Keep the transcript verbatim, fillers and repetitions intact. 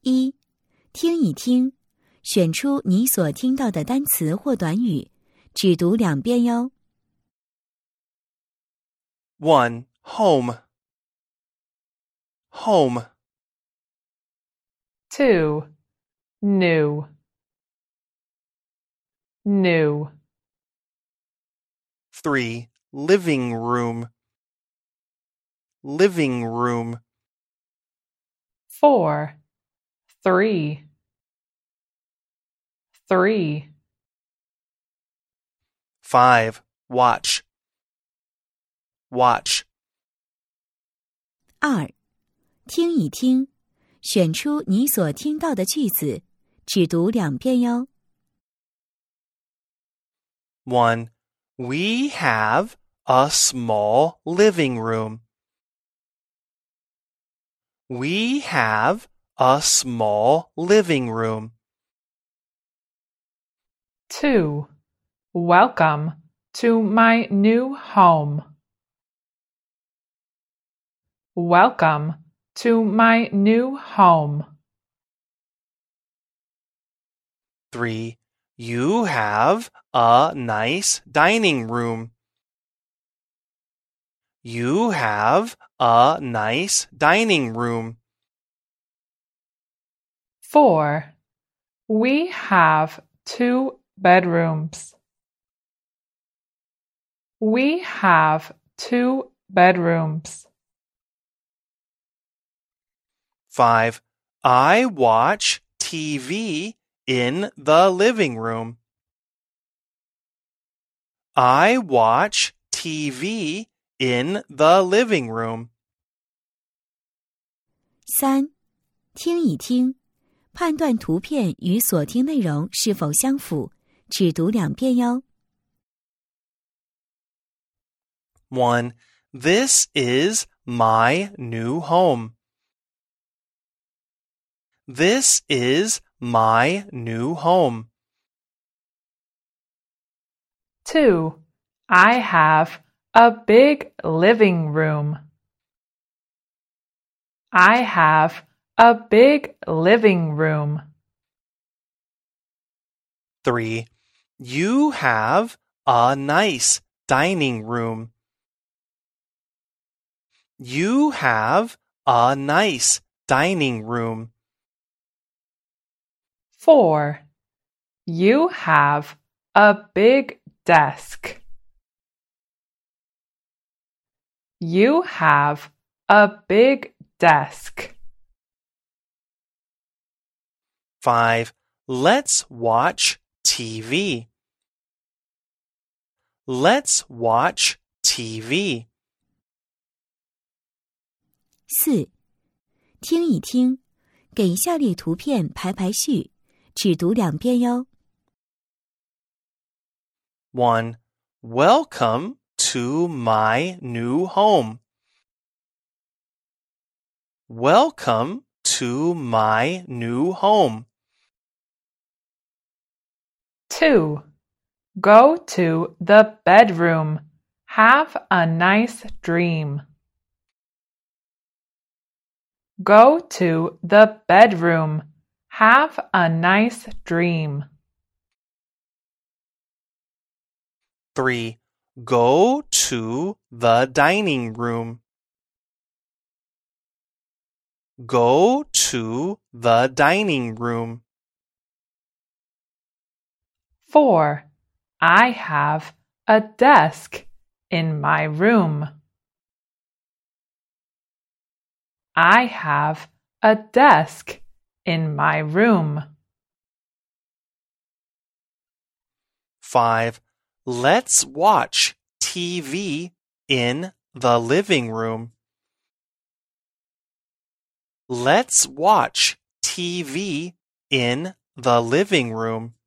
一、听一听，选出你所听到的单词或短语，只读两遍哟。 one. Home. Home. two. New. New. three. Living room. Living room. four. Three. Three. five. Watch. Watch. 二、听一听，选出你所听到的句子，只读两遍哟。 one. We have a small living room. We have a small living room. two. Welcome to my new home. Welcome to my new home. three. You have a nice dining room. You have a nice dining room. four. We have two bedrooms. We have two bedrooms. five. I watch T V in the living room. I watch T V in the living room. 三、听一听，判断图片与所听内容是否相符，只读两遍哟。 one. This is my new home. This is my new home. two. I have a big living room. I have a big living room. three. You have a nice dining room. You have a nice dining room. four. You have a big desk. You have a big desk. five. Let's watch T V. Let's watch T V. 四、听一听，给下列图片排排序，只读两遍哟。 one. Welcome to my new home. Welcome to my new home. two. Go to the bedroom. Have a nice dream. Go to the bedroom. Have a nice dream. three. Go to the dining room. Go to the dining room. four. I have a desk in my room. I have a desk in my room. five. Let's watch T V in the living room. Let's watch T V in the living room.